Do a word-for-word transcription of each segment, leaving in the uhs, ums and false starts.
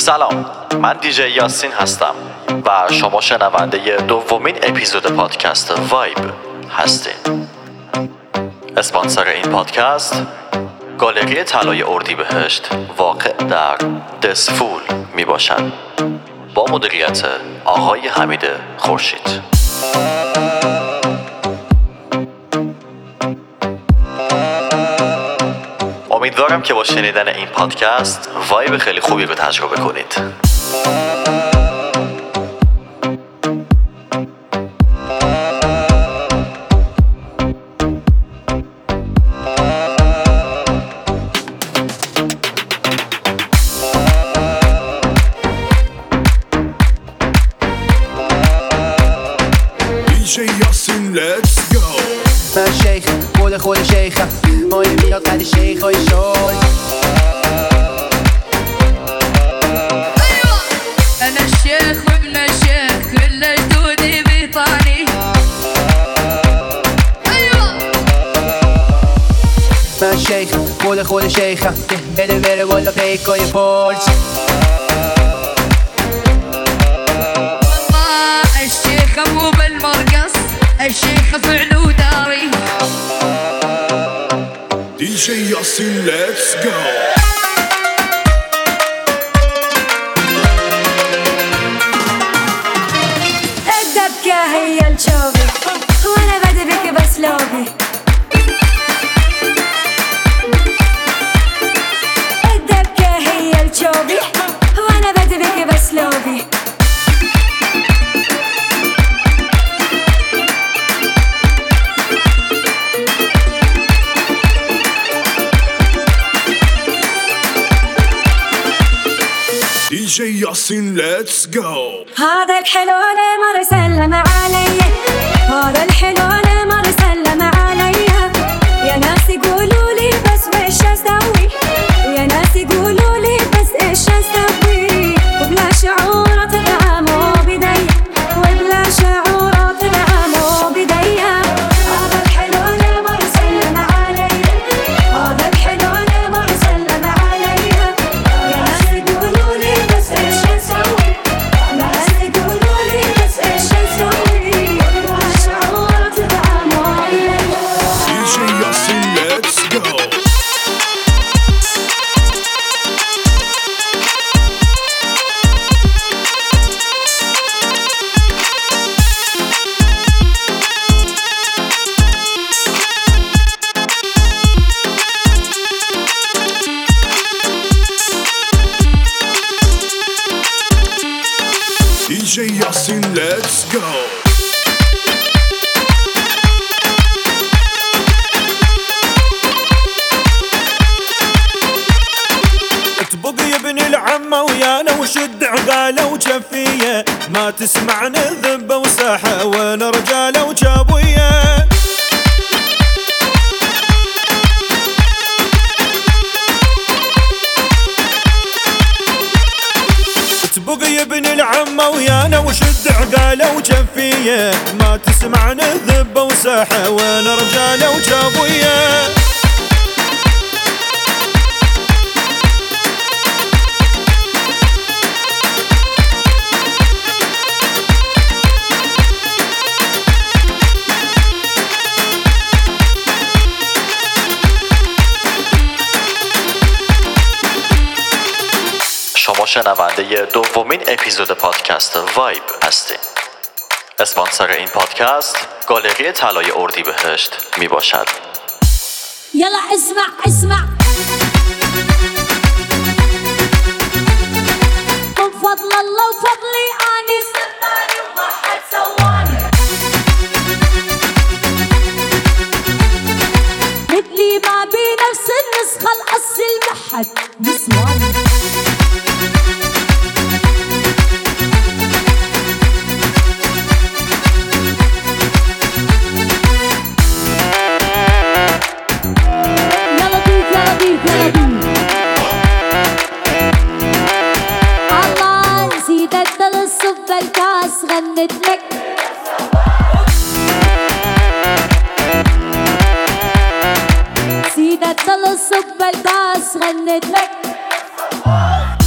سلام، من دیجی یاسین هستم و شما شنونده دومین اپیزود پادکست وایب هستین. اسپانسر این پادکست گالری طلای اردیبهشت واقع در دسفول می باشد با مدیریت آقای حمید خورشید. امیدوارم که با شنیدن این پادکست وایب خیلی خوبی رو تجربه کنید. دیجی یاسین let's go. من شیخ خود خود شیخم مایه میاد قدی شیخ های شای. ايوه انا الشيخ وابن الشيخ كل جدودي بيطاني. ايوه من شیخ خود خود شیخم بده بره والا پیکای فورس. والله الشيخ مو بالمرقص، الشيخ فعله داري. دیجی یاسین let's go. الدبكة هي الشوبي وانا بدي بك باسلوبي. الدبكة هي الشوبي وانا بدي بك باسلوبي. دیجی یاسین let's go. هذا الحلو ما سلم علي، هذا الحلو ما سلم علي. يا ناس يقولوا لي بس وش اسوي، يا ناس يقولوا لي بس ايش اسوي. وبلا شعور تدعى مو بدي، وبلا شعور تدعى مو بدي. هذا الحلو ما سلم علي، هذا الحلو ما سلم علي. يا ناس يقولوا لي بس ايش اسوي، ناس يقولوا لي بس ايش اسوي. وبلا شعور تدعى مو بدي. دیجی یاسین let's go. دیجی یاسین let's go. اطبق يا ابن العمة ويانا وشد عقاله وجفية، ما تسمع نذبة وساحة ولا رجالة وجابوية. اطبق يا ابن العمة ويانا وشد عقاله وجفية، ما تسمع نذبة وساحة ولا رجالة وجابوية. شما شنونده دومین اپیزود پادکست وایب هستین. اسپانسر این پادکست گالری طلای اردیبهشت می باشد. يلا اسمع اسمع من فضل الله وفضلي اني سماني وما حد سواني. مثلي ما بي نفس النسخة الاصل ما حد نسواني. يلا بيك يلا بيك يلا بيك. الله نسيت ادل الصب الكاس غنت لك. نسيت ادل الصب الكاس غنت لك.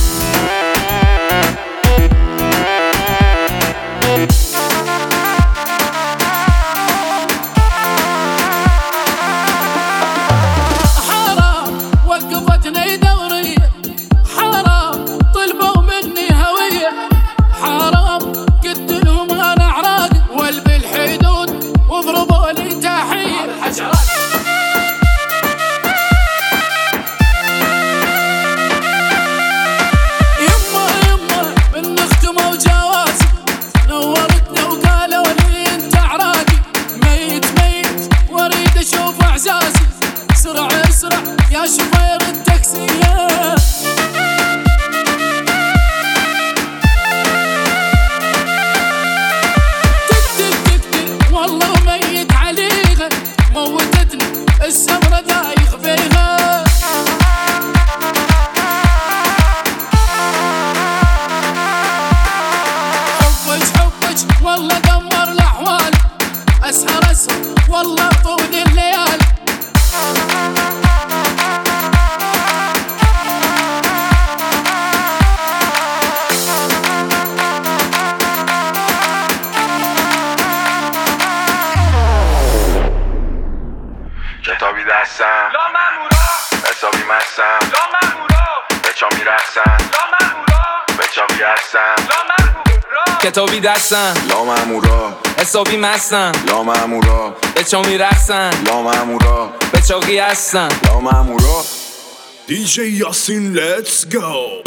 دستم کتابی دستم لا مامورا حسابی مستم لا مامورا به چا میرقصن لا مامورا به چاقی هستن لا مامورا دی جی یاسین let's go.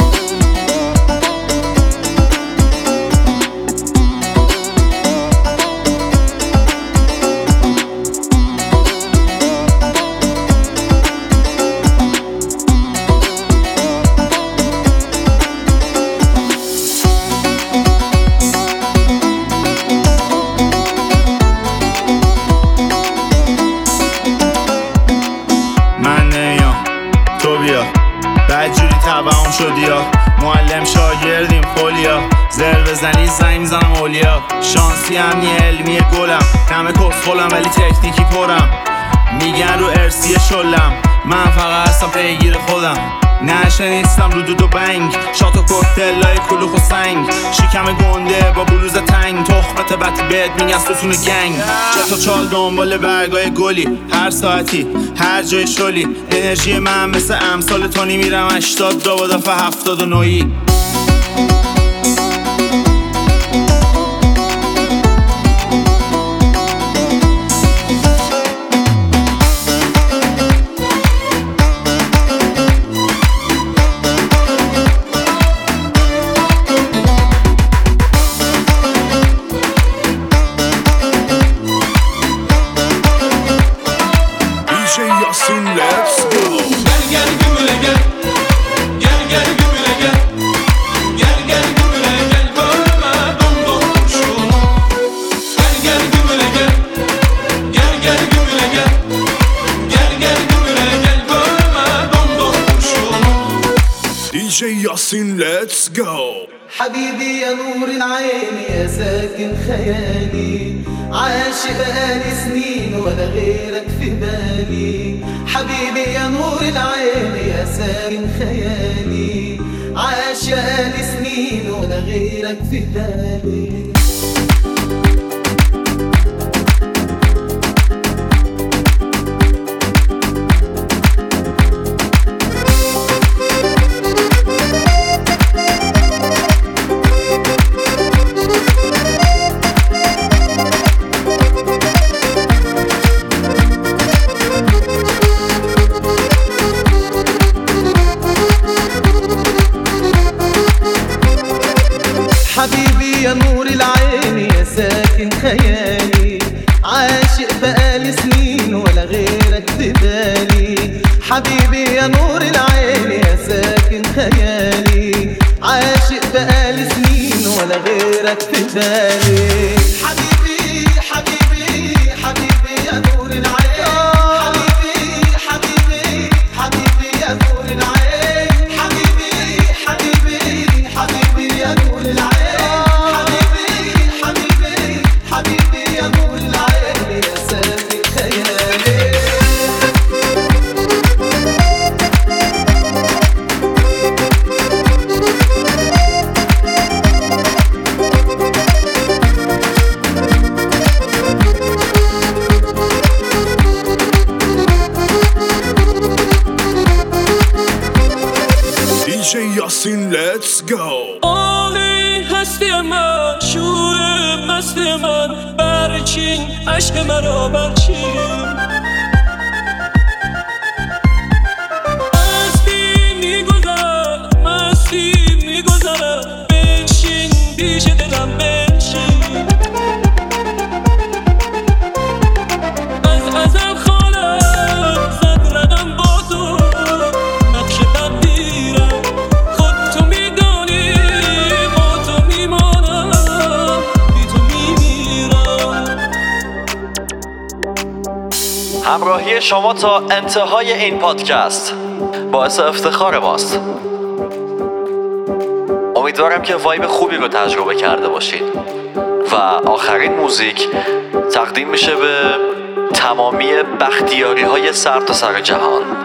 بدجوری تبعهم شدی یا معلم شاگردیم فولیا زر بزنی زنگ میزنم اولیا شانسی امنی علمی گلم همه کسخولم ولی تکنیکی پرم میگن رو ارسی شلم من فقط هستم پیگیر خودم نشه نیستم رو دود و بنگ شات و کوکتلای کلوخ و سنگ شکم گنده با بلوز تنگ تخمت بط بد میگن ستون گنگ چطور چال دنبال برگای گلی هر ساعتی هر جای شلی انرژی من مثل امثال تونی میرم هشتاد دو با دفعه هفتاد و نوی Yasin, let's go. Gel gel gümüle gel. Gel gel gümüle gel. Gel gel gümüle gel. Bölme domdom kuşunu. Gel gel gümüle gel. Gel gel gümüle gel. Gel gel gümüle gel. Bölme domdom kuşunu. دی جی Yasin, let's go. حبيبي يا نور العين يا ساكن خيالي عاشق بقالي سنين ولا غيرك في بالي حبيبي يا نور العين يا ساكن خيالي عاشق بقالي سنين ولا غيرك في بالي حبيبي يا نور العين يا ساكن خيالي عاشق بقالي سنين ولا غيرك في بالي حبيبي يا نور العين يا ساكن خيالي عاشق بقالي سنين ولا غيرك في بالي حبيبي حبيبي حبيبي يا نور العين حبيبي حبيبي حبيبي يا نور العين حبيبي حبيبي حبيبي يا نور العين دی جی Yasin, let's go. عالی هستی من شور مست من برچین عشق مرا برچین مستی میگذرد مستی میگذرد بنشین پیش دلم بنشین از ازل خالم زد ردم با تو نقش تقدیرم خود تو میدانی با تو میمانم بی تو میمیرم همراهی شما تا انتهای این پادکست باعث افتخار ماست. امیدوارم که وایب خوبی رو تجربه کرده باشید و آخرین موزیک تقدیم میشه به تمامی بختیاری های سر تا سر جهان.